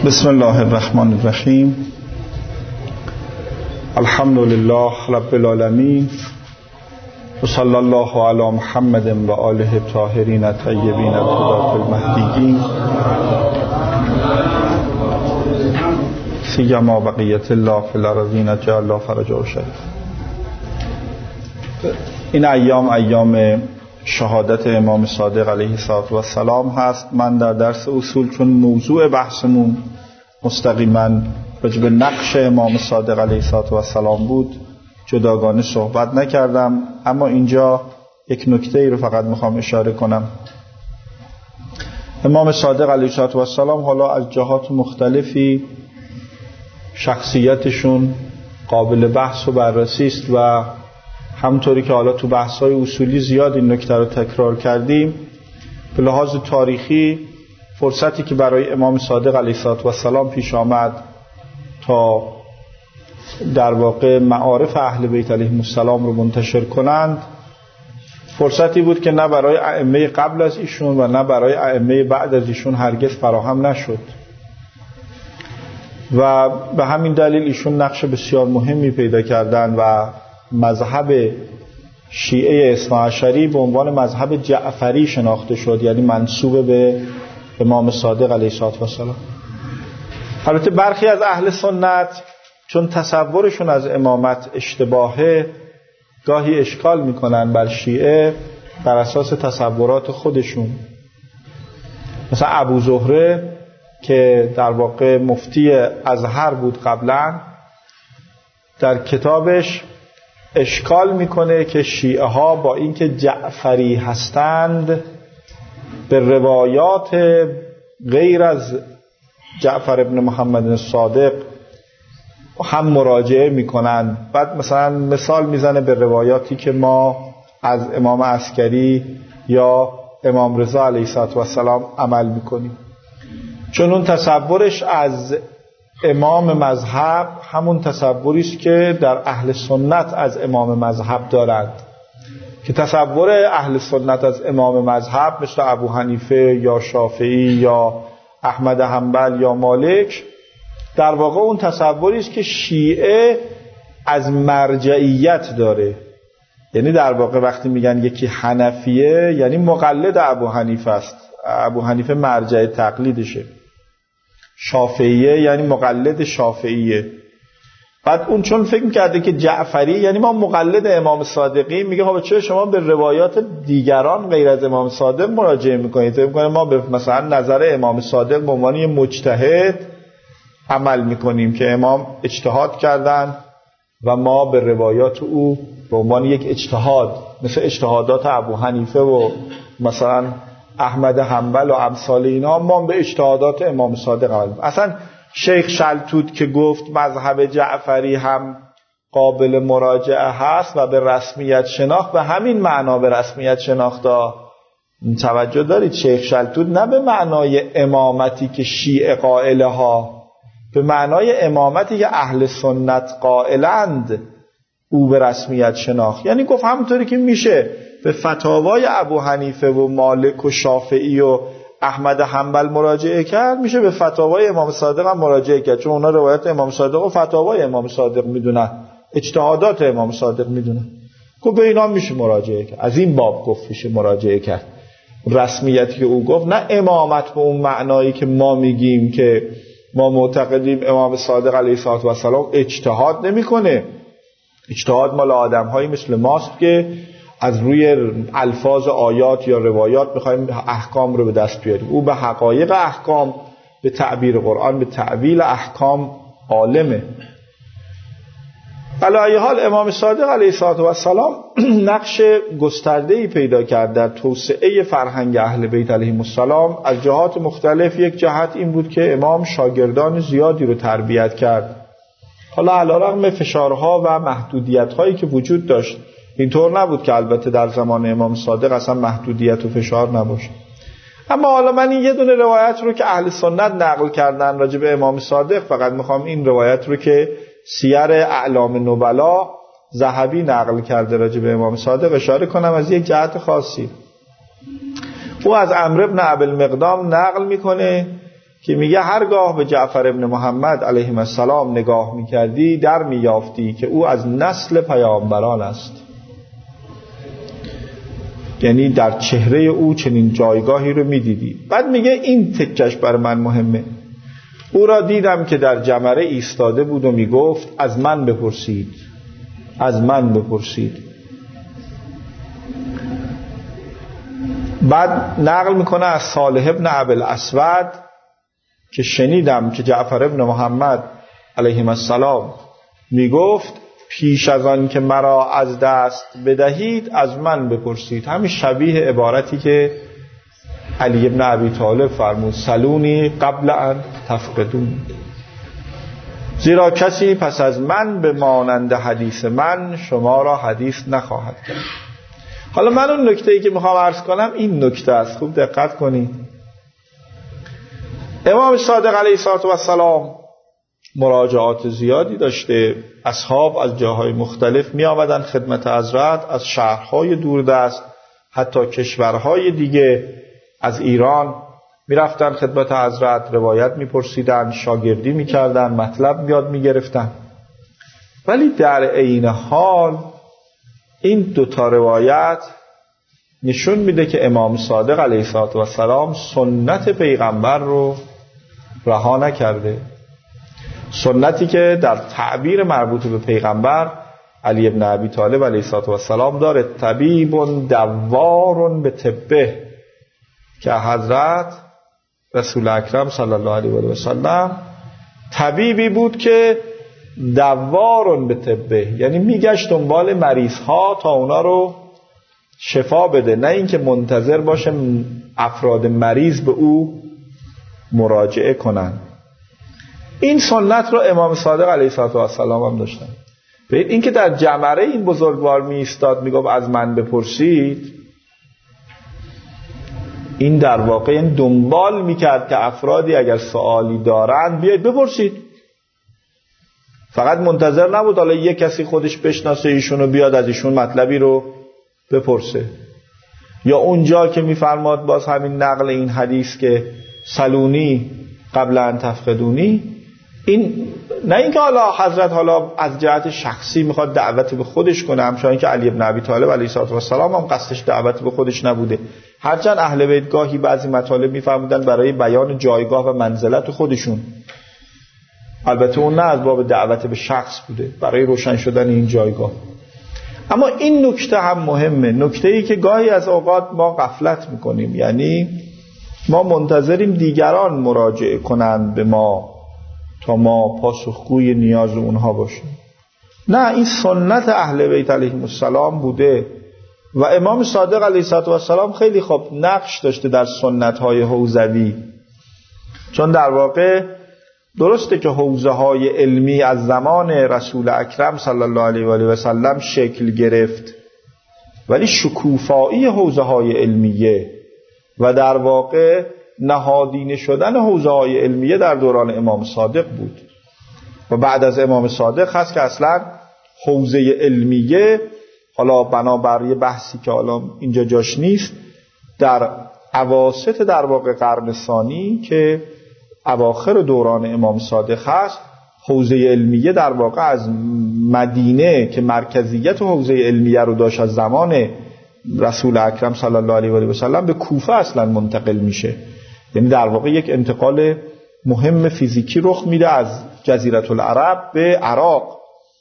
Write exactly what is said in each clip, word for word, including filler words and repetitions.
بسم الله الرحمن الرحیم. الحمد لله رب العالمین و صلی الله علی محمد و آله الطاهرین الطیبین الهداة المهدیین سیما بقیت الله فی الارضین جعل الله فرجه شریف. این ایام ایام شهادت امام صادق علیه السلام هست. من در درس اصول چون موضوع بحثمون مستقیما راجع به نقش امام صادق علیه السلام بود جداگانه صحبت نکردم، اما اینجا یک نکته ای رو فقط میخوام اشاره کنم. امام صادق علیه السلام حالا از جهات مختلفی شخصیتشون قابل بحث و بررسی است و همونطوری که حالا تو بحث‌های اصولی زیاد این نکته رو تکرار کردیم، به لحاظ تاریخی فرصتی که برای امام صادق علیه السلام پیش آمد تا در واقع معارف اهل بیت علیهم السلام رو منتشر کنند فرصتی بود که نه برای ائمه قبل از ایشون و نه برای ائمه بعد از ایشون هرگز فراهم نشد و به همین دلیل ایشون نقش بسیار مهمی پیدا کردند و مذهب شیعه اثناعشری به عنوان مذهب جعفری شناخته شد، یعنی منسوب به امام صادق علیه السلام. البته برخی از اهل سنت چون تصورشون از امامت اشتباهه گاهی اشکال میکنن بر شیعه بر اساس تصورات خودشون. مثلا ابو زهره که در واقع مفتی ازهر بود قبلا، در کتابش اشکال میکنه که شیعه ها با اینکه جعفری هستند به روایات غیر از جعفر ابن محمد الصادق هم مراجعه میکنن. بعد مثلا مثال میزنه به روایاتی که ما از امام عسکری یا امام رضا علیه السلام عمل میکنیم، چون اون تصورش از امام مذهب همون تصوری است که در اهل سنت از امام مذهب دارند، که تصور اهل سنت از امام مذهب مثل ابو حنیفه یا شافعی یا احمد حنبل یا مالک در واقع اون تصوری است که شیعه از مرجعیت داره. یعنی در واقع وقتی میگن یکی حنفیه یعنی مقلد ابو حنیفه است، ابو حنیفه مرجع تقلیدشه. شافعیه یعنی مقلد شافعیه. بعد اون چون فکر می‌کرده که جعفری یعنی ما مقلد امام صادقی، میگه خب چرا شما به روایات دیگران غیر از امام صادق مراجعه میکنید؟ فکر می‌کنه ما به مثلا نظر امام صادق به عنوان یه مجتهد عمل میکنیم که امام اجتهاد کردن و ما به روایات او به عنوان یک اجتهاد مثل اجتهادات ابو حنیفه و مثلا احمد حنبل و امثال اینا ما به اجتهادات امام صادق عمل. اصلا شیخ شلتوت که گفت مذهب جعفری هم قابل مراجعه هست و به رسمیت شناخت، به همین معنا به رسمیت شناخت توجه دارید. شیخ شلتوت نه به معنای امامتی که شیعه قائله ها، به معنای امامتی که اهل سنت قائلند او به رسمیت شناخت. یعنی گفت همونطوری که میشه به فتاوای ابو حنیفه و مالک و شافعی و احمد حنبل مراجعه کرد، میشه به فتاوای امام صادق هم مراجعه کرد، چون اونا روایت امام صادق و فتاوای امام صادق میدونن، اجتهادات امام صادق میدونن. گفت به اینا میشه مراجعه کرد. از این باب گفت میشه مراجعه کرد. رسمیتی که او گفت نه امامت به اون معنایی که ما میگیم که ما معتقدیم امام صادق علیه السلام اجتهاد نمیکنه. اجتهاد مال آدم‌هایی مثل ماست که از روی الفاظ آیات یا روایات میخوایم احکام رو به دست بیاریم. او به حقایق احکام، به تعبیر قرآن، به تعویل احکام عالمه. علی ای حال امام صادق علیه السلام نقش گسترده‌ای پیدا کرد در توسعه فرهنگ اهل بیت علیهم السلام از جهات مختلف. یک جهت این بود که امام شاگردان زیادی رو تربیت کرد. حالا علیرغم فشارها و محدودیت‌هایی که وجود داشت، اینطور نبود که البته در زمان امام صادق اصلا محدودیت و فشار نباشه. اما حالا من این یه دونه روایت رو که اهل سنت نقل کردن راجع به امام صادق، فقط میخوام این روایت رو که سیر اعلام نبلا ذهبی نقل کرده راجع به امام صادق اشاره کنم از یک جهت خاصی. او از عمرو بن ابی المقدام نقل میکنه که میگه هرگاه به جعفر ابن محمد علیه السلام نگاه میکردی در میافتی که او از نسل پیامبران است. یعنی در چهره او چنین جایگاهی رو میدیدی. بعد میگه این تکش بر من مهمه. او را دیدم که در جمره ایستاده بود و میگفت از من بپرسید، از من بپرسید. بعد نقل میکنه از صالح ابن ابوالاسود که شنیدم که جعفر ابن محمد علیه السلام میگفت پیش از آن که مرا از دست بدهید از من بپرسید. همین شبیه عبارتی که علی ابن ابی طالب فرمود سلونی قبل ان تفقدون، زیرا کسی پس از من به مانند حدیث من شما را حدیث نخواهد کرد. حالا من اون نکته‌ای که میخوام عرض کنم این نکته است، خوب دقت کنید. امام صادق علیه السلام مراجعات زیادی داشته، اصحاب از جاهای مختلف می آمدن خدمت حضرت، از شهرهای دوردست حتی کشورهای دیگه از ایران می رفتن خدمت حضرت، روایت می پرسیدن، شاگردی می کردن، مطلب یاد می گرفتن. ولی در عین حال این دوتا روایت نشون میده که امام صادق علیه السلام سنت پیغمبر رو رها نکرده. سنتی که در تعبیر مربوط به پیغمبر علی ابن ابی طالب علیه السلام داره، طبیب دوار به طبه، که حضرت رسول اکرم صلی الله علیه و سلم طبیبی بود که دوار به طبه، یعنی میگشت دنبال مریض ها تا اونا رو شفا بده، نه اینکه منتظر باشه افراد مریض به او مراجعه کنن. این سنت رو امام صادق علیه السلام هم داشتن. ببین این که در جمره این بزرگوار می ایستاد میگفت از من بپرسید، این در واقع این دنبال میکرد که افرادی اگر سوالی دارن بیاید بپرسید. فقط منتظر نبود حالا یک کسی خودش بشناسه ایشونو بیاد از ایشون مطلبی رو بپرسه. یا اونجا که میفرماد باز همین نقل این حدیث که سلونی قبل ان تفقدونی، این نه اینکه حالا حضرت حالا از جهت شخصی میخواد دعوت به خودش کنه، همچنان که علی ابن ابی طالب علیه السلام هم قصدش دعوت به خودش نبوده، هرچند اهل بیت گاهی بعضی مطالب میفرمودن برای بیان جایگاه و منزلت خودشون، البته اون نه از باب دعوت به شخص بوده، برای روشن شدن این جایگاه. اما این نکته هم مهمه، نکته‌ای که گاهی از اوقات ما غفلت میکنیم، یعنی ما منتظریم دیگران مراجعه کنند به ما تا ما پاسخگوی نیاز اونها باشیم. نه، این سنت اهل بیت علیهم السلام بوده و امام صادق علیه السلام خیلی خوب نقش داشته در سنت‌های حوزوی، چون در واقع درسته که حوزه های علمی از زمان رسول اکرم صلی الله علیه و آله و سلم شکل گرفت، ولی شکوفایی حوزه های علمیه و در واقع نهادینه شدن حوزه های علمیه در دوران امام صادق بود و بعد از امام صادق هست که اصلا حوزه علمیه، حالا بنابر یه بحثی که حالا اینجا جاش نیست، در اواسط در واقع قرن ثانی که اواخر دوران امام صادق هست، حوزه علمیه در واقع از مدینه که مرکزیت حوزه علمیه رو داشت از زمان رسول اکرم صلی الله علیه و آله و سلم به کوفه اصلا منتقل میشه. یعنی در واقع یک انتقال مهم فیزیکی رخ میده از جزیره العرب به عراق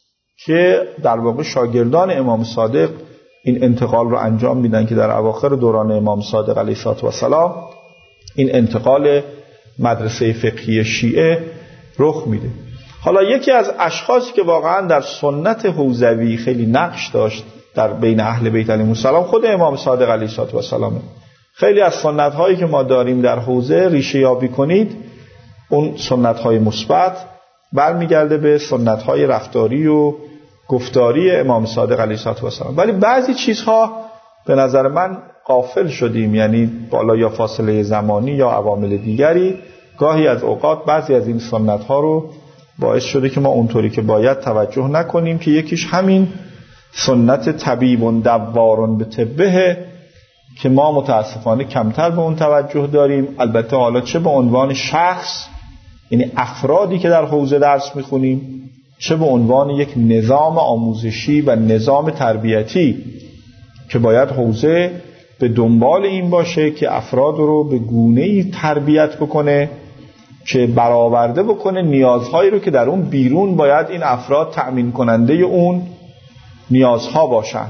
که در واقع شاگردان امام صادق این انتقال رو انجام میدن که در اواخر دوران امام صادق علیه السلام این انتقال مدرسه فقهی شیعه رخ میده. حالا یکی از اشخاصی که واقعا در سنت حوزوی خیلی نقش داشت در بین اهل بیت علیهم السلام خود امام صادق علیه السلام. خیلی از سنت هایی که ما داریم در حوزه ریشه یابی کنید، اون سنت های مثبت برمیگرده به سنت های رفتاری و گفتاری امام صادق علیه السلام. ولی بعضی چیزها به نظر من غافل شدیم، یعنی بالا یا فاصله زمانی یا عوامل دیگری گاهی از اوقات بعضی از این سنت ها رو باعث شده که ما اونطوری که باید توجه نکنیم، که یکیش همین سنت طبیب دوار به طبه که ما متاسفانه کمتر به اون توجه داریم. البته حالا چه به عنوان شخص، یعنی افرادی که در حوزه درس میخونیم، چه به عنوان یک نظام آموزشی و نظام تربیتی که باید حوزه به دنبال این باشه که افراد رو به گونه‌ای تربیت بکنه که برآورده بکنه نیازهایی رو که در اون بیرون باید این افراد تأمین کننده اون نیازها باشن.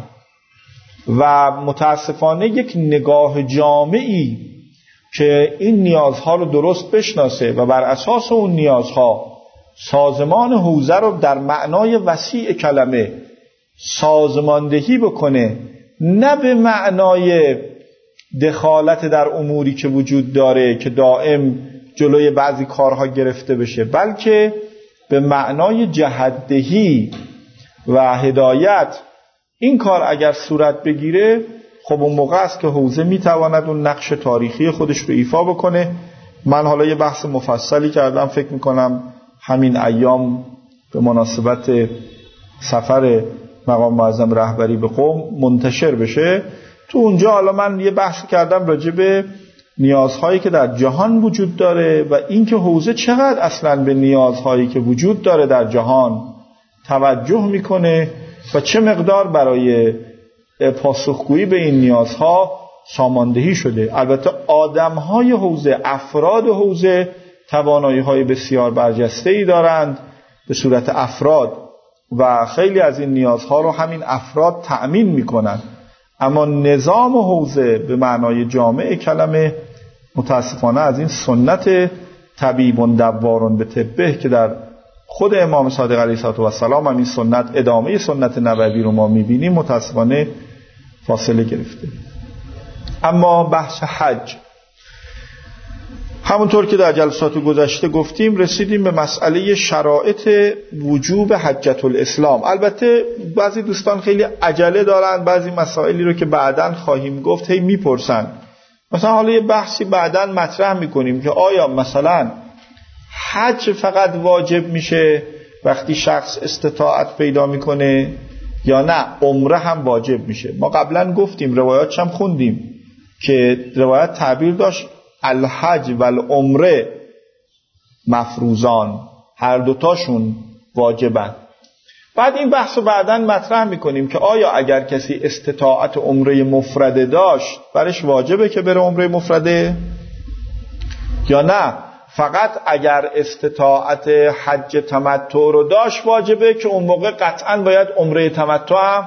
و متاسفانه یک نگاه جامعی که این نیازها رو درست بشناسه و بر اساس اون نیازها سازمان حوزه رو در معنای وسیع کلمه سازماندهی بکنه، نه به معنای دخالت در اموری که وجود داره که دائم جلوی بعضی کارها گرفته بشه، بلکه به معنای جهت‌دهی و هدایت. این کار اگر صورت بگیره، خب اون موقع است که حوزه میتواند اون نقش تاریخی خودش رو ایفا بکنه. من حالا یه بحث مفصلی کردم، فکر میکنم همین ایام به مناسبت سفر مقام معظم رهبری به قم منتشر بشه. تو اونجا حالا من یه بحث کردم راجع به نیازهایی که در جهان وجود داره و اینکه حوزه چقدر اصلاً به نیازهایی که وجود داره در جهان توجه میکنه و چه مقدار برای پاسخگویی به این نیازها ساماندهی شده. البته آدمهای حوزه، افراد حوزه توانایی‌های بسیار برجسته‌ای دارند به صورت افراد و خیلی از این نیازها رو همین افراد تأمین میکنند، اما نظام حوزه به معنای جامع کلمه متاسفانه از این سنت طبیب دوار به طبه که در خود امام صادق علیه السلام هم این سنت، ادامه سنت نبوی رو ما میبینیم، متاسفانه فاصله گرفته. اما بحث حج، همونطور که در جلسات گذشته گفتیم، رسیدیم به مسئله شرایط وجوب حجة الاسلام. البته بعضی دوستان خیلی عجله دارن، بعضی مسائلی رو که بعداً خواهیم گفت هی میپرسن. مثلا حالا یه بحثی بعداً مطرح میکنیم که آیا مثلا حج فقط واجب میشه وقتی شخص استطاعت پیدا میکنه یا نه عمره هم واجب میشه. ما قبلا گفتیم، روایات هم خوندیم که روایت تعبیر داشت الحج و العمره مفروضان، هر دوتاشون واجبن. بعد این بحث رو بعداً مطرح میکنیم که آیا اگر کسی استطاعت عمره مفرده داشت برش واجبه که بره عمره مفرده یا نه فقط اگر استطاعت حج تمتع رو داشت واجبه که اون موقع قطعاً باید عمره تمتع هم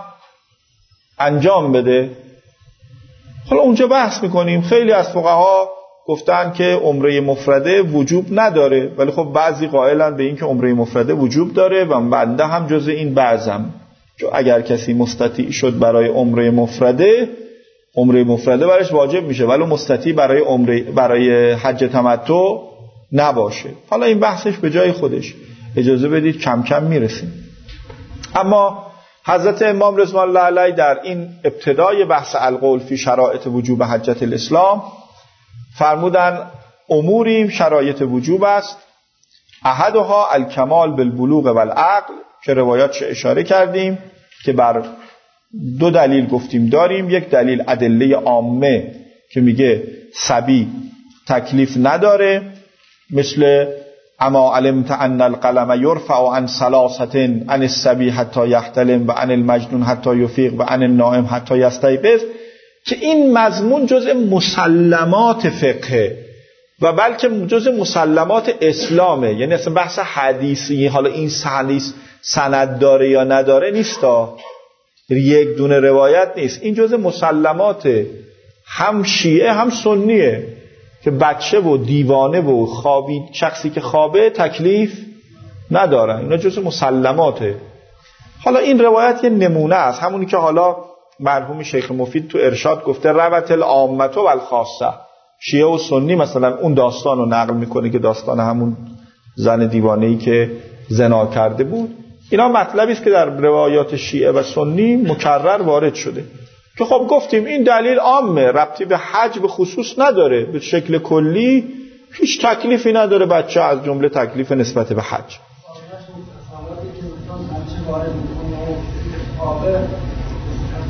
انجام بده. حالا اونجا بحث میکنیم. خیلی از فقها گفتن که عمره مفرده وجوب نداره، ولی خب بعضی قائلن به این که عمره مفرده وجوب داره و بنده هم جز این بعضم، که اگر کسی مستطیع شد برای عمره مفرده، عمره مفرده برایش واجب میشه، ولی مستطیع برای عمره برای حج تمتع نباشه. حالا این بحثش به جای خودش، اجازه بدید کم کم میرسیم. اما حضرت امام رضوان الله علیه در این ابتدای بحث القول فی شرایط وجوب حجة الاسلام فرمودن اموری شرایط وجوب است، احدها الکمال بالبلوغ والعقل، که روایاتش اشاره کردیم که بر دو دلیل گفتیم داریم. یک دلیل ادله عامه که میگه صبی تکلیف نداره، مثل اما علمت ان القلم یرفع عن ثلاثه عن الصبی حتی یحتلم و عن المجنون حتی یفیق و عن النائم حتی یستیقظ، که این مضمون جزء مسلمات فقه و بلکه جزء مسلمات اسلامه. یعنی اصلا بحث حدیثی، حالا این حدیث سند داره یا نداره نیستا، یک دونه روایت نیست، این جزء مسلمات هم شیعه هم سنیه که بچه و دیوانه و خوابی، شخصی که خوابه تکلیف نداره، اینا جزء مسلماته. حالا این روایت یه نمونه است، همونی که حالا مرحوم شیخ مفید تو ارشاد گفته روت العامه و الخاصه. شیعه و سنی مثلا اون داستان رو نقل میکنه که داستان همون زن دیوانه‌ای که زنا کرده بود. اینا مطلبی است که در روایات شیعه و سنی مکرر وارد شده که خب گفتیم این دلیل عامه، ربطی به حج به خصوص نداره، به شکل کلی هیچ تکلیفی نداره بچه، از جمله تکلیف نسبت به حج.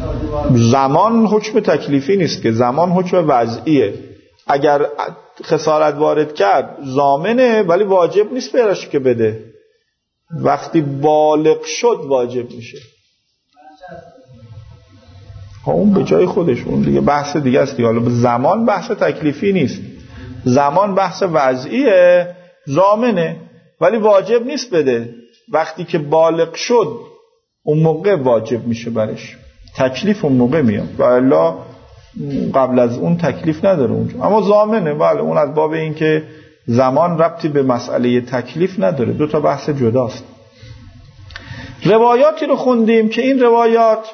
زمان حکم تکلیفی نیست که، زمان حکم وضعیه. اگر خسارت وارد کرد ضامنه ولی واجب نیست براش که بده، وقتی بالغ شد واجب میشه. اون به جای خودش، اون دیگه بحث دیگه است. حالا زمان بحث تکلیفی نیست، زمان بحث وضعیه، ضامنه ولی واجب نیست بده. وقتی که بالغ شد اون موقع واجب میشه برش، تکلیف اون موقع میاد، والا قبل از اون تکلیف نداره اونجا. اما ضامنه، بله اون از باب این که زمان ربطی به مسئله تکلیف نداره، دو تا بحث جداست. روایاتی رو خوندیم که این روایات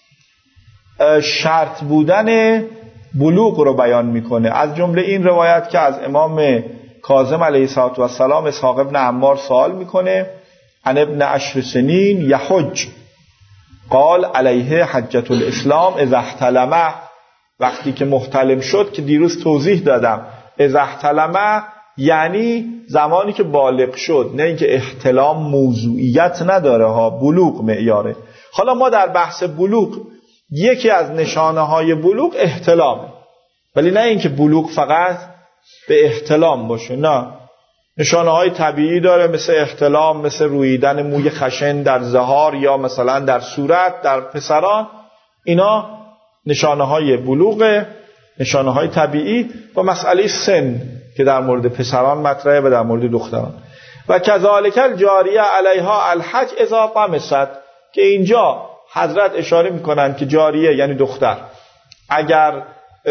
شرط بودن بلوغ رو بیان میکنه. از جمله این روایت که از امام کاظم علیه السلام اسحاق ابن عمار سوال میکنه، عن ابن عشر سنین یحج قال علیه حجة الاسلام اذا احتلمه، وقتی که محتلم شد که دیروز توضیح دادم، اذا احتلمه یعنی زمانی که بالغ شد، نه اینکه احتلام موضوعیت نداره ها، بلوغ معیاره. حالا ما در بحث بلوغ یکی از نشانه های بلوغ احتلامه، ولی نه اینکه بلوغ فقط به احتلام باشه، نه، نشانه های طبیعی داره مثل احتلام، مثل رویدن موی خشن در ظهار یا مثلا در صورت در پسران، اینا نشانه های بلوغ، نشانه های طبیعی. و مسئله سن که در مورد پسران مطرحه و در مورد دختران. و کذالک الجاریه علیها الحج اذا طمست، که اینجا حضرت اشاره میکنن که جاریه یعنی دختر اگر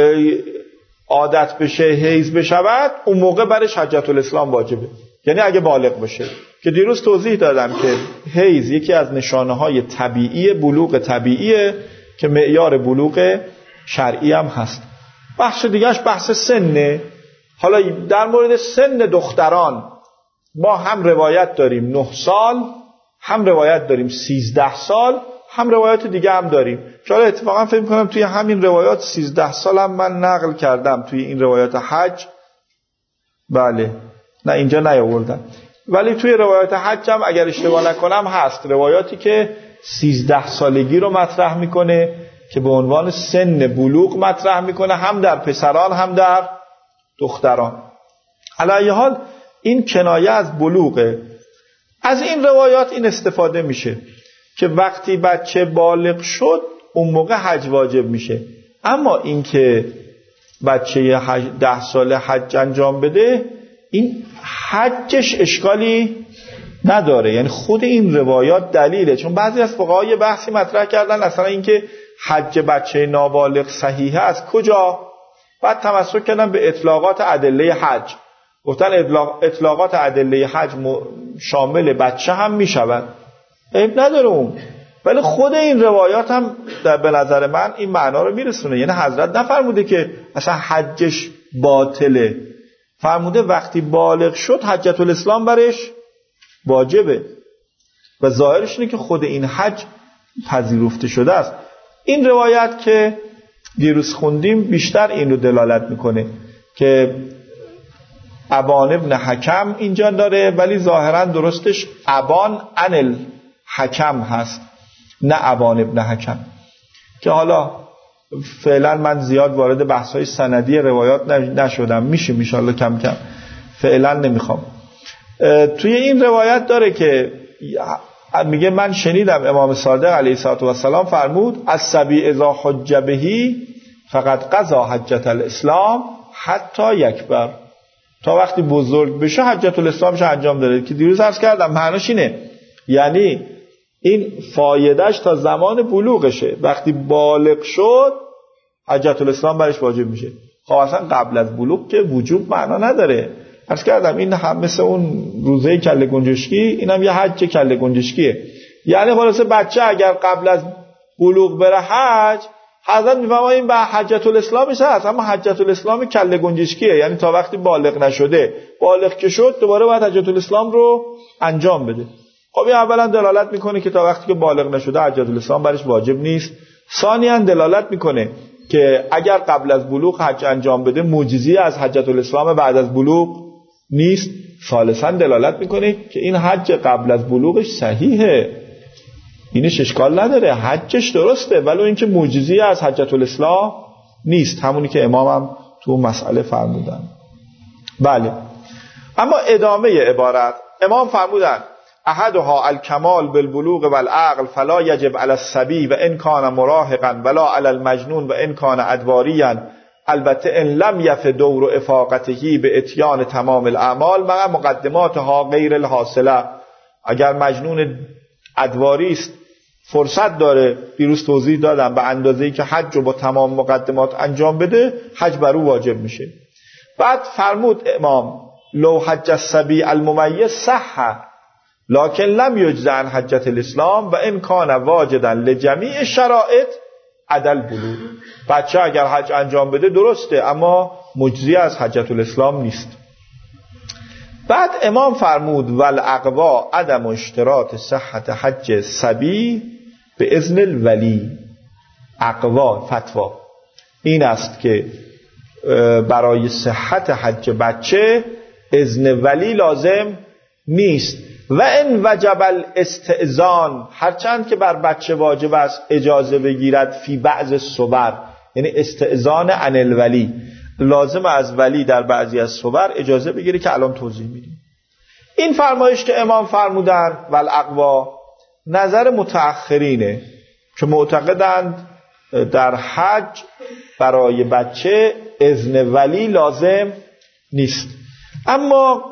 عادت بشه، حیض بشود، اون موقع برش حجة الاسلام واجبه، یعنی اگه بالغ بشه. که دیروز توضیح دادم که حیض یکی از نشانه های طبیعی بلوغ طبیعیه که معیار بلوغ شرعی هم هست. بحث دیگهش بحث سنه. حالا در مورد سن دختران ما هم روایت داریم نه سال، هم روایت داریم سیزده سال، هم روایت دیگه هم داریم که حالا اتفاقا فکر می‌کنم توی همین روایات سیزده سال هم من نقل کردم توی این روایات حج. بله نه اینجا نیاوردم، ولی توی روایات حج هم اگر اشتباه نکنم هست روایاتی که سیزده سالگی رو مطرح میکنه که به عنوان سن بلوغ مطرح میکنه، هم در پسران هم در دختران. علی حال این کنایه از بلوغه. از این روایات این استفاده میشه که وقتی بچه بالغ شد اون موقع حج واجب میشه. اما این که بچه ده ساله حج انجام بده، این حجش اشکالی نداره، یعنی خود این روایات دلیله. چون بعضی از فقها یه بحثی مطرح کردن اصلا این که حج بچه نابالغ صحیحه از کجا، بعد تمسک کردن به اطلاقات ادله حج، گفتن اطلاقات ادله حج شامل بچه هم میشود، عیب نداره اون. ولی خود این روایات هم به نظر من این معنا رو میرسونه، یعنی حضرت نفرموده که اصلا حجش باطله، فرموده وقتی بالغ شد حجة الاسلام برش واجبه و ظاهرش اینه که خود این حج پذیرفته شده است. این روایت که دیروز خوندیم بیشتر این رو دلالت میکنه که ابان ابن حکم اینجا داره، ولی ظاهرا درستش ابان ان الحکم هست، نه ابان ابن حکم. که حالا فعلا من زیاد وارد بحث‌های سندی روایات نشدم، میشه ان شاءالله کم کم، فعلا نمیخوام. توی این روایت داره که میگه من شنیدم امام صادق علیه السلام فرمود الصبی اذا حج بهی فقد قضا حجة الاسلام حتی یکبر، تا وقتی بزرگ بشه حجة الاسلامش انجام داره. که دیروز عرض کردم معناش اینه، یعنی این فایدهش تا زمان بلوغشه، وقتی بالغ شد حجة الاسلام برش واجب میشه. خب اصلا قبل از بلوغ که وجوب معنا نداره. عرض کردم این هم مثل اون روزه کله گنجشکی، اینم یه حج کله گنجشکیه. یعنی خلاصه بچه اگر قبل از بلوغ بره حج، حضرت میفهمه این به حجة الاسلامش هست، اما حجة الاسلام کله گنجشکیه، یعنی تا وقتی بالغ نشده. بالغ که شد دوباره باید حجة الاسلام رو انجام بده. خب این اولا دلالت میکنه که تا وقتی که بالغ نشده حجة الاسلام برش واجب نیست. ثانیاً دلالت میکنه که اگر قبل از بلوغ حج انجام بده معجزه‌ای از حجة الاسلام بعد از بلوغ نیست. ثالثاً دلالت میکنه که این حج قبل از بلوغش صحیحه، اینش اشکال نداره، حجش درسته، ولی اینکه معجزه‌ای از حجة الاسلام نیست، همونی که امام هم تو مسئله فرمودن. بله، اما ادامه عبارت امام فرمودن احدها الکمال بالبلوغ والعقل فلا یجب علی الصبی و ان کان مراهقا ولا علی المجنون و ان کان ادواریا، البته ان لم یف دور افاقته به اتیان تمام الاعمال مع مقدماتها غیر الحاصله. اگر مجنون ادواری است فرصت داره، دیروز توضیح دادم، به اندازه‌ای که حج رو با تمام مقدمات انجام بده حج بر او واجب میشه. بعد فرمود امام لو حج الصبی الممیز صح لکن لم یجز عن حجة الاسلام و ان کان واجدا لجمیع شرائط عدل بلوغ. بچه اگر حج انجام بده درسته، اما مجزی از حجة الاسلام نیست. بعد امام فرمود والاقوا عدم اشتراط صحت حج صبی به اذن الولی. اقوا فتوا این است که برای صحت حج بچه اذن ولی لازم نیست. و ان وجب الاستئذان، هرچند که بر بچه واجب است اجازه بگیرد فی بعض الصور، یعنی استئذان عن الولی، لازم از ولی در بعضی از صور اجازه بگیره که الان توضیح میدیم. این فرمایش که امام فرمودن والاقوا نظر متأخرینه که معتقدند در حج برای بچه اذن ولی لازم نیست. اما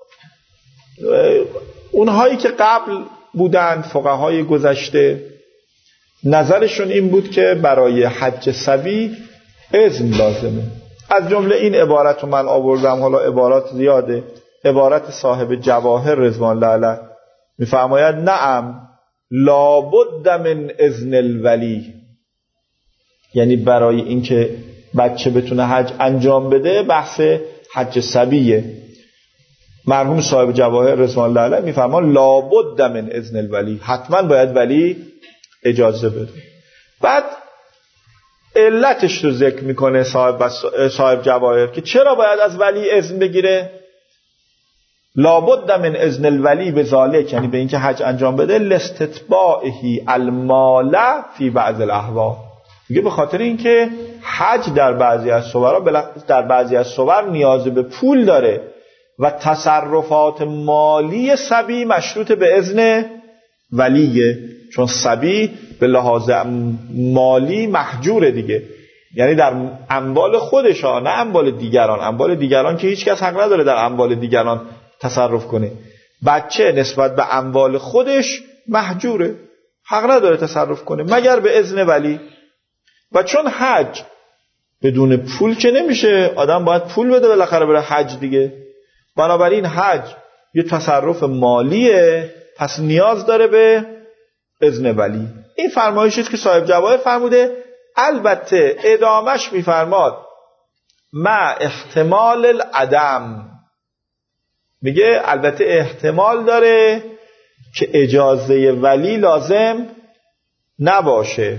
اونهایی که قبل بودند، فقهای گذشته، نظرشون این بود که برای حج صبی اذن لازمه. از جمله این عبارت رو من آوردم، حالا عبارات زیاده. عبارت صاحب جواهر رضوان الله علیه میفرماید نعم لابد من اذن الولی، یعنی برای اینکه بچه بتونه حج انجام بده بحث حج صبیه. مرحوم صاحب جواهر رضوان الله علیه میفرما لابد من اذن الولی، حتما باید ولی اجازه بده. بعد علتش رو ذکر میکنه صاحب صاحب جواهر که چرا باید از ولی اذن بگیره. لابد من اذن الولی به ذالک، یعنی به اینکه حج انجام بده، لاستتباعه المال فی بعض الاحوال، میگه به خاطر اینکه حج در بعضی از صور در بعضی از صور نیاز به پول داره و تصرفات مالی صبی مشروط به اذن ولیه، چون صبی به لحاظ مالی محجوره دیگه، یعنی در اموال خودش ها، نه اموال دیگران. اموال دیگران که هیچ کس حق نداره در اموال دیگران تصرف کنه. بچه نسبت به اموال خودش محجوره، حق نداره تصرف کنه مگر به اذن ولی. و چون حج بدون پول که نمیشه، آدم باید پول بده بالاخره بره حج دیگه، بنابراین حج یه تصرف مالیه، پس نیاز داره به اذن ولی. این فرمایشی است که صاحب جواهر فرموده. البته ادامش میفرماد مع احتمال العدم، میگه البته احتمال داره که اجازه ولی لازم نباشه.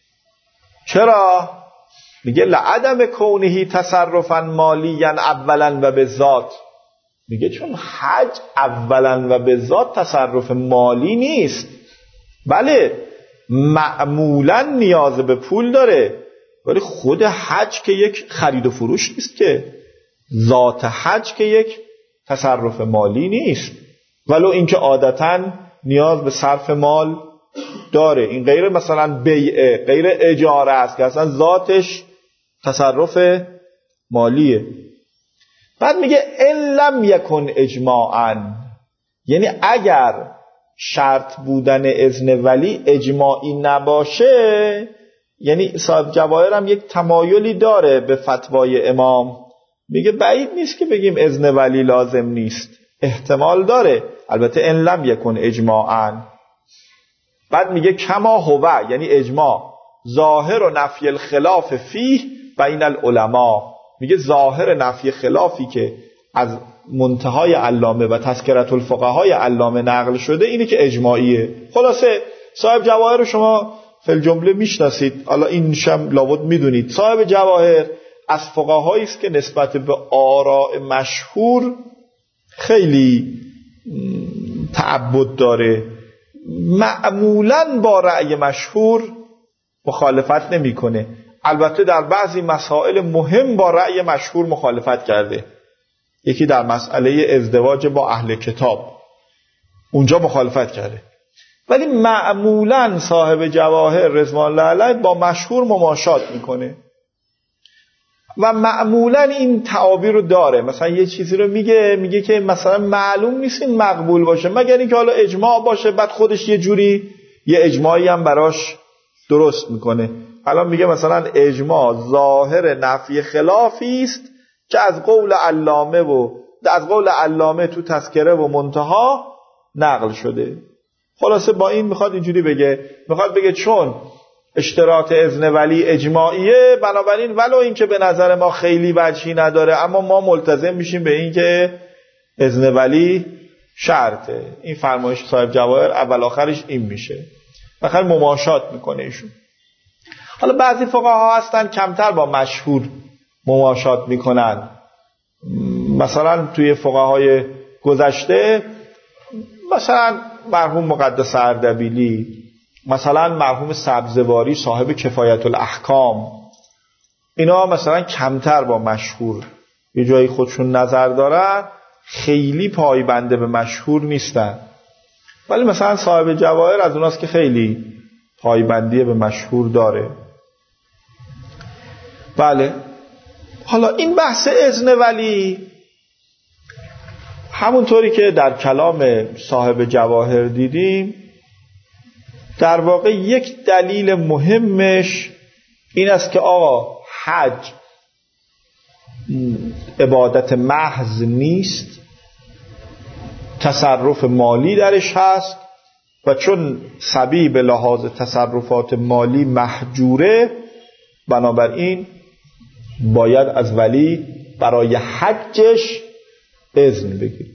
چرا؟ میگه لعدم کونه تصرفا مالیا اولا و به ذات، میگه چون حج اولا و به ذات تصرف مالی نیست. بله معمولا نیاز به پول داره، ولی خود حج که یک خرید و فروش نیست، که ذات حج که یک تصرف مالی نیست، ولو اینکه عادتا نیاز به صرف مال داره. این غیر مثلا بیعه، غیر اجاره است که اصلا ذاتش تصرف مالیه. بعد میگه ان لم یکن اجماعا، یعنی اگر شرط بودن اذن ولی اجماعی نباشه، یعنی صاحب جواهر هم یک تمایلی داره به فتوای امام، میگه بعید نیست که بگیم اذن ولی لازم نیست، احتمال داره، البته ان لم یکن اجماعا. بعد میگه کما هو، یعنی اجماع، ظاهر و نفی الخلاف فیه بین العلماء، میگه ظاهر نفی خلافی که از منتهای علامه و تذکرة الفقهای علامه نقل شده اینه که اجماعیه. خلاصه صاحب جواهر رو شما فی الجمله میشناسید، حالا این شم لابد میدونید. صاحب جواهر از فقهایی است که نسبت به آراء مشهور خیلی تعبد داره معمولاً با رأی مشهور مخالفت نمی‌کنه. البته در بعضی مسائل مهم با رأی مشهور مخالفت کرده. یکی در مسئله ازدواج با اهل کتاب، اونجا مخالفت کرده. ولی معمولاً صاحب جواهر رضوان الله علیه با مشهور مماشات میکنه و معمولاً این تعابیر رو داره. مثلا یه چیزی رو میگه میگه که مثلا معلوم نیست این مقبول باشه مگر اینکه حالا اجماع باشه، بعد خودش یه جوری یه اجماعی هم براش درست میکنه. الان میگه مثلا اجماع ظاهر نفی خلافی است که از قول علامه و از قول علامه تو تذکره و منتها نقل شده. خلاصه با این میخواد اینجوری بگه، میخواد بگه چون اشتراط اذن ولی اجماعیه، بنابراین ولو این که به نظر ما خیلی وجهی نداره اما ما ملتزم میشیم به این که اذن ولی شرطه. این فرمایش صاحب جواهر اول آخرش این میشه. بخیر مماشات میکنه ایشون. حالا بعضی فقها هستن کمتر با مشهور مماشات میکنن. مثلا توی فقهای گذشته مثلا مرحوم مقدس اردبیلی، مثلا مرحوم سبزواری صاحب کفایت الاحکام، اینا مثلا کمتر با مشهور یه جایی خودشون نظر دارن، خیلی پایبنده به مشهور نیستن. ولی مثلا صاحب جواهر از اوناست که خیلی پایبندی به مشهور داره. بله. حالا این بحث اذن ولی همونطوری که در کلام صاحب جواهر دیدیم، در واقع یک دلیل مهمش این است که آقا حج عبادت محض نیست، تصرف مالی درش هست و چون صبی به لحاظ تصرفات مالی محجوره، بنابراین باید از ولی برای حجش اذن بگیر.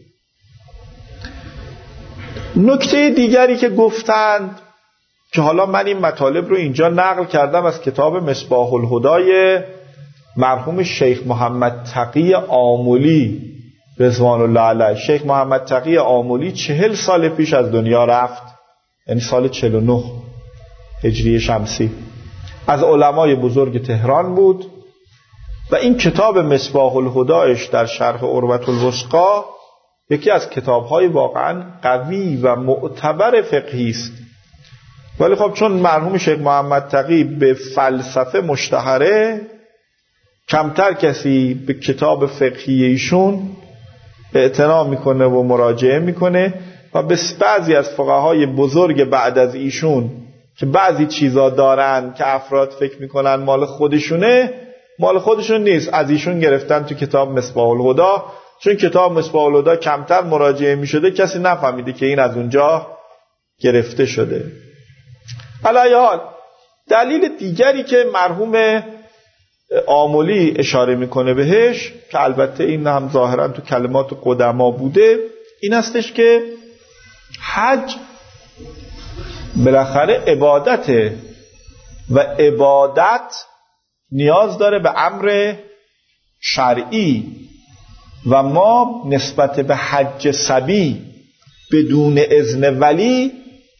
نکته دیگری که گفتند که حالا من این مطالب رو اینجا نقل کردم از کتاب مصباح الهدای مرحوم شیخ محمد تقی آملی رضوان الله علیه. شیخ محمد تقی آملی چهل سال پیش از دنیا رفت، یعنی سال چهل و نه هجری شمسی. از علمای بزرگ تهران بود و این کتاب مصباح الهدایش در شرح عروة الوثقی یکی از کتاب‌های واقعاً قوی و معتبر فقهی است. ولی خب چون مرحوم شیخ محمد تقی به فلسفه مشتهره، کمتر کسی به کتاب فقهی ایشون اعتنا میکنه و مراجعه میکنه و به بعضی از فقهای بزرگ بعد از ایشون که بعضی چیزا دارن که افراد فکر میکنن مال خودشونه، مال خودشون نیست، از ایشون گرفتن تو کتاب مصباح الهدی. چون کتاب مصباح الهدی کمتر مراجعه میشده، کسی نفهمیده که این از اونجا گرفته شده. علی حال دلیل دیگری که مرحوم آملی اشاره میکنه بهش، که البته این هم ظاهرا تو کلمات قدما بوده، این استش که حج بالاخره عبادته و عبادت نیاز داره به امر شرعی و ما نسبت به حج صبی بدون اذن ولی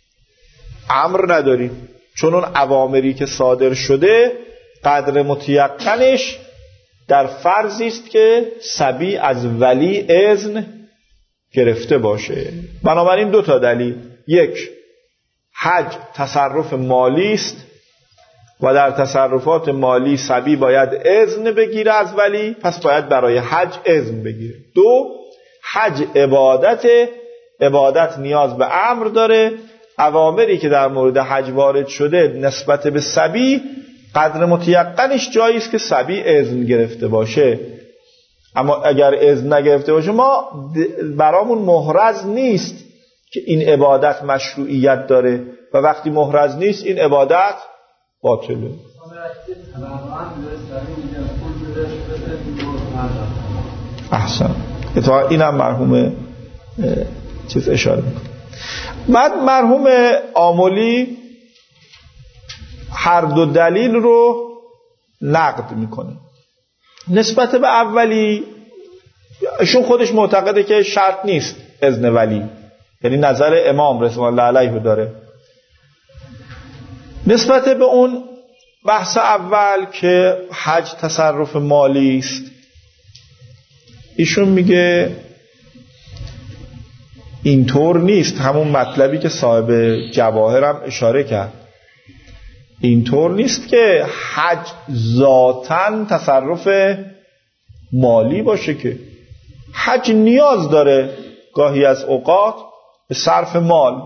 امر نداریم، چون اون اوامری که صادر شده قدر متیقنش در فرضی است که صبی از ولی اذن گرفته باشه. بنابراین دو تا دلیل: یک، حج تصرف مالی است و در تصرفات مالی صبی باید اذن بگیره از ولی، پس باید برای حج اذن بگیره. دو، حج عبادت، عبادت نیاز به امر داره، اوامری که در مورد حج وارد شده نسبت به صبی قدر متیقنش جایی است که صبی اذن گرفته باشه. اما اگر اذن نگرفته باشه ما برامون محرز نیست که این عبادت مشروعیت داره و وقتی محرز نیست این عبادت باطله. احسن. اتفاقا اینم مرحوم چیز اشاره میکنه. بعد مرحوم آملی هر دو دلیل رو نقد میکنه. نسبت به اولی ایشون خودش معتقده که شرط نیست اذن ولی، یعنی نظر امام رضوان الله علیه داره. نسبت به اون بحث اول که حج تصرف مالی است، ایشون میگه اینطور نیست. همون مطلبی که صاحب جواهر هم اشاره کرد، اینطور نیست که حج ذاتاً تصرف مالی باشه، که حج نیاز داره گاهی از اوقات به صرف مال.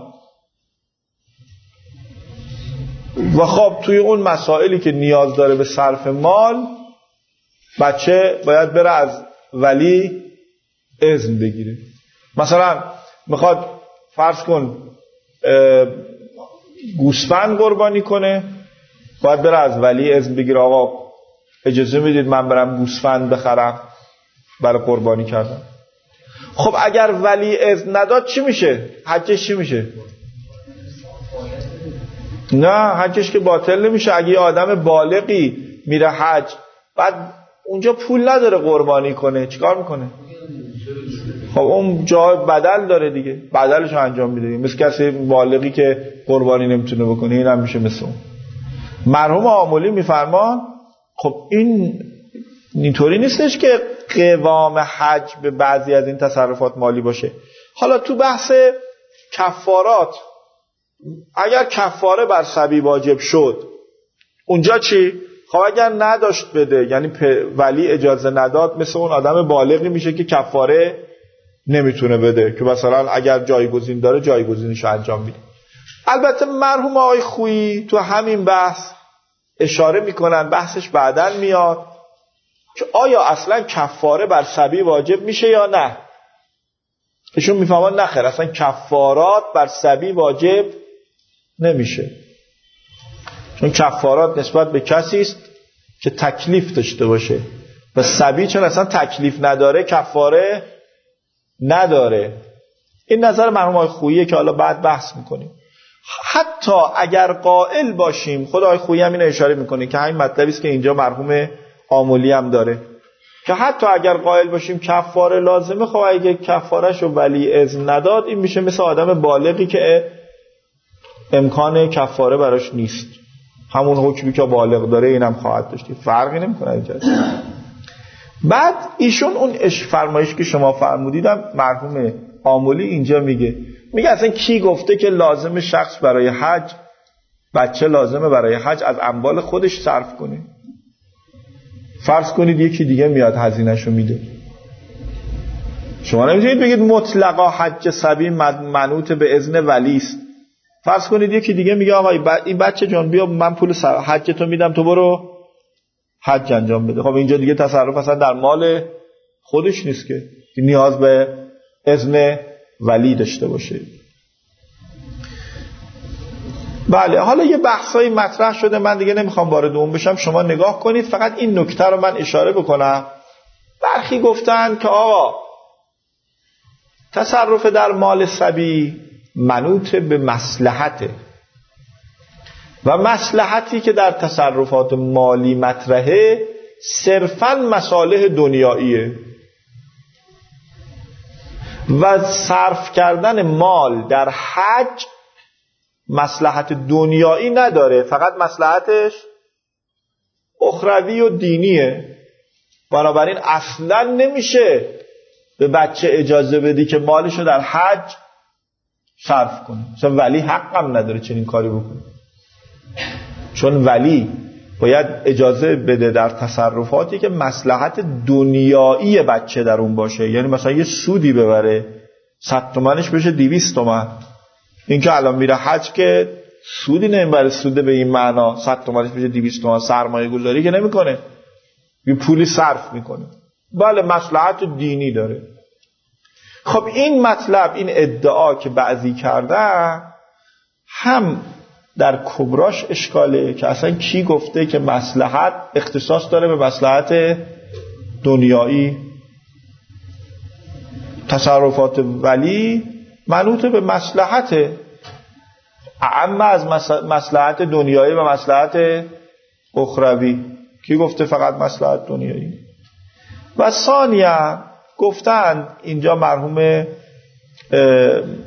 و خب توی اون مسائلی که نیاز داره به صرف مال، بچه باید بره از ولی اذن بگیره. مثلا میخواد فرض کن گوسفند قربانی کنه، باید بره از ولی اذن بگیره، آقا اجازه میدید من برم گوسفند بخرم برای قربانی کردن. خب اگر ولی اذن نداد چی میشه؟ حجش چی میشه؟ نه، حجش که باطل نمیشه. اگه آدم بالغی میره حج بعد اونجا پول نداره قربانی کنه، چیکار میکنه؟ خب اون جا بدل داره دیگه، بدلشو انجام میده. مثل کسی بالغی که قربانی نمیتونه بکنه، این هم میشه مثل اون. مرحوم آملی میفرمان خب این اینطوری نیستش که قوام حج به بعضی از این تصرفات مالی باشه. حالا تو بحث کفارات، اگر کفاره بر صبی واجب شد، اونجا چی؟ خب اگر نداشت بده، یعنی ولی اجازه نداد، مثل اون آدم بالغی میشه که کفاره نمیتونه بده، که مثلا اگر جایگزین داره جایگزینشو انجام میده. البته مرحوم آقای خویی تو همین بحث اشاره میکنن، بحثش بعداً میاد، که آیا اصلا کفاره بر صبی واجب میشه یا نه. ایشون میفهمن نخیر، اصلا کفارات بر صبی واجب نمیشه، چون کفارات نسبت به کسی است که تکلیف داشته باشه، و صبی چون اصلا تکلیف نداره کفاره نداره. این نظر مرحوم آقای خوییه که حالا بعد بحث میکنیم. حتی اگر قائل باشیم، خود آقای خویی هم اینو اشاره میکنه که همین مطلبی است که اینجا مرحوم آملی هم داره، که حتی اگر قائل باشیم کفاره لازمه، خب اگه کفارهشو ولی اذن نداد، این میشه مثل آدم بالغی که امکان کفاره براش نیست، همون حکمی که بالغ داره اینم خواهد داشت، فرقی نمیکنه اینجا. بعد ایشون اون اش فرمایش که شما فرمودیدم مرحوم آملی اینجا میگه میگه اصلا کی گفته که لازم شخص برای حج، بچه لازمه برای حج از اموال خودش صرف کنه؟ فرض کنید یکی دیگه میاد هزینه‌شو میده، شما نمیتونید بگید مطلقا حج صبی منوط به اذن ولی است. فرض کنید یکی دیگه میگه آقا این بچه جان بیا من پول حج تو میدم، تو برو حج انجام بده. خب اینجا دیگه تصرف اصلا در مال خودش نیست که نیاز به اذن ولی داشته باشه. بله، حالا یه بحثایی مطرح شده، من دیگه نمیخوام وارد اون بشم، شما نگاه کنید. فقط این نکته رو من اشاره بکنم. برخی گفتن که آقا تصرف در مال صبی منوط به مصلحته، و مصلحتی که در تصرفات مالی مطرحه صرفاً مصالح دنیاییه، و صرف کردن مال در حج مصلحت دنیایی نداره، فقط مصلحتش اخروی و دینیه. بنابراین اصلا نمیشه به بچه اجازه بدی که مالشو در حج صرف کنه. مثلا ولی حقم نداره چنین کاری بکنه، چون ولی باید اجازه بده در تصرفاتی که مصلحت دنیایی بچه در اون باشه. یعنی مثلا یه سودی ببره، صد تومنش بشه دویست تومن. این که الان میره حج که سودی نمیبره، سوده به این معنا صد تومنش بشه دویست تومن، سرمایه گذاری که نمیکنه، یه پولی صرف میکنه. بله مصلحت دینی داره. خب این مطلب، این ادعا که بعضی کرده، هم در کبراش اشکاله که اصلا کی گفته که مصلحت اختصاص داره به مصلحت دنیایی؟ تصرفات ولی منوط به مصلحته، اما از مصلحت دنیایی و مصلحت اخروی. کی گفته فقط مصلحت دنیایی؟ و ثانیا گفتند اینجا مرحوم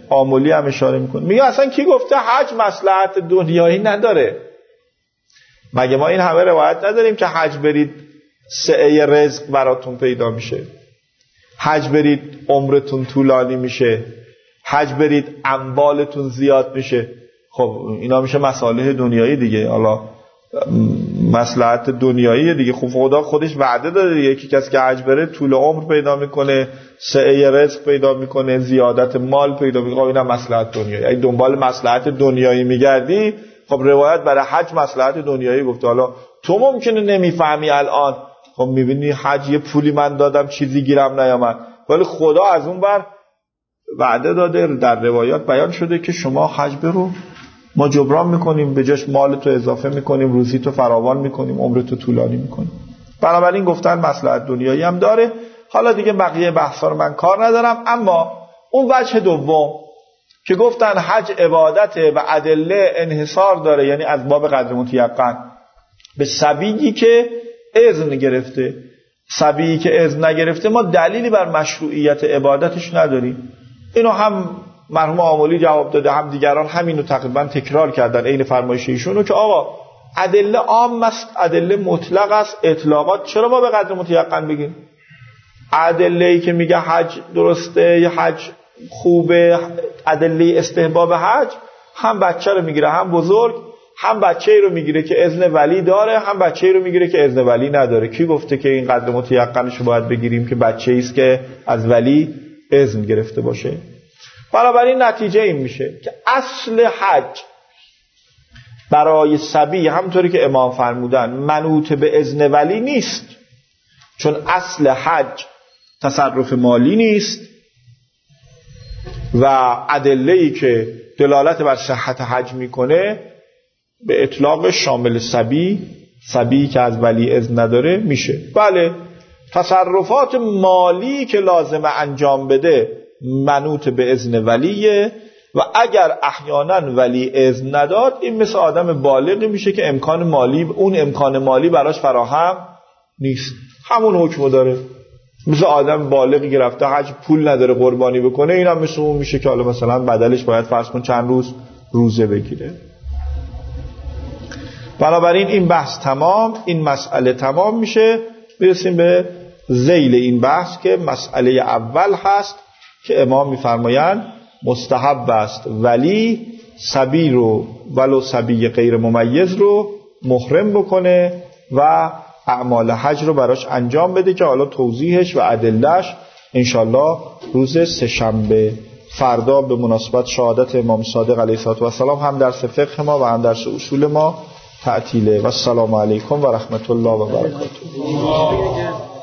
آملی هم اشاره میکنه، میگه اصلا کی گفته حج مصلحت دنیایی نداره؟ مگه ما این همه روایت نداریم که حج برید سعه رزق براتون پیدا میشه، حج برید عمرتون طولانی میشه، حج برید اموالتون زیاد میشه؟ خب اینا میشه مصالح دنیایی دیگه. حالا مصلحت دنیایی دیگه. خب خدا خودش وعده داده دیگه، یکی کسی که حج بره طول عمر پیدا میکنه، سعه رزق پیدا میکنه، زیادت مال پیدا میکنه. خب اینم مصلحت دنیایی. اگه دنبال مصلحت دنیایی میگردی، خب روایت برای حج مصلحت دنیایی گفته. حالا تو ممکنه نمیفهمی الان، خب میبینی حج یه پولی من دادم چیزی گیرم نیامد، ولی خدا از اون بر وعده داده، در روایات بیان شده که شما حج برو، ما جبران میکنیم، به جاش مالتو اضافه میکنیم، روزیتو فراوان میکنیم، عمرتو طولانی میکنیم. بنابراین گفتن مصلحت دنیایی هم داره. حالا دیگه بقیه بحثا رو من کار ندارم. اما اون وجه دوم که گفتن حج عبادته و ادله انحصار داره، یعنی از باب قدر متیقن، به صبیی که اذن گرفته. صبیی که اذن نگرفته ما دلیلی بر مشروعیت عبادتش نداریم. اینو هم مرحوم آملی جواب داده، هم دیگران همینو تقریبا تکرار کردن عین فرمایش ایشونو که آقا ادله عام است، ادله مطلق است، اطلاقات چرا ما به قدر متیقن بگیم؟ ادله‌ای که میگه حج درسته یا حج خوبه، ادله استحباب حج، هم بچه رو میگیره هم بزرگ، هم بچه‌ای رو میگیره که اذن ولی داره، هم بچه‌ای رو میگیره که اذن ولی نداره. کی گفته که این قدر متیقنش رو باید بگیریم که بچه‌ای است که از ولی اذن گرفته باشه؟ بنابراین نتیجه این میشه که اصل حج برای صبی همونطوری که امام فرمودن منوط به اذن ولی نیست، چون اصل حج تصرف مالی نیست و ادله‌ای که دلالت بر صحت حج میکنه به اطلاق شامل صبی، صبی که از ولی اذن نداره میشه. بله تصرفات مالی که لازمه انجام بده منوط به اذن ولیه و اگر احیانا ولی اذن نداد این مثل آدم بالغی میشه که امکان مالی، اون امکان مالی براش فراهم نیست، همون حکمو داره. مثل آدم بالغی که رفته حج پول نداره قربانی بکنه، اینم مثل اون میشه که حالا مثلا بدلش باید فرض کن چند روز روزه بگیره. بنابراین این بحث تمام، این مسئله تمام میشه. میرسیم به ذیل این بحث که مسئله اول هست که امام میفرمایند مستحب است ولی صبی رو ولو صبی غیر ممیز رو محرم بکنه و اعمال حج رو براش انجام بده که حالا توضیحش و ادلهش انشالله روز سه‌شنبه فردا به مناسبت شهادت امام صادق علیه السلام هم درس فقه ما و هم درس اصول ما تعطیله. و السلام علیکم و رحمت الله و برکاته.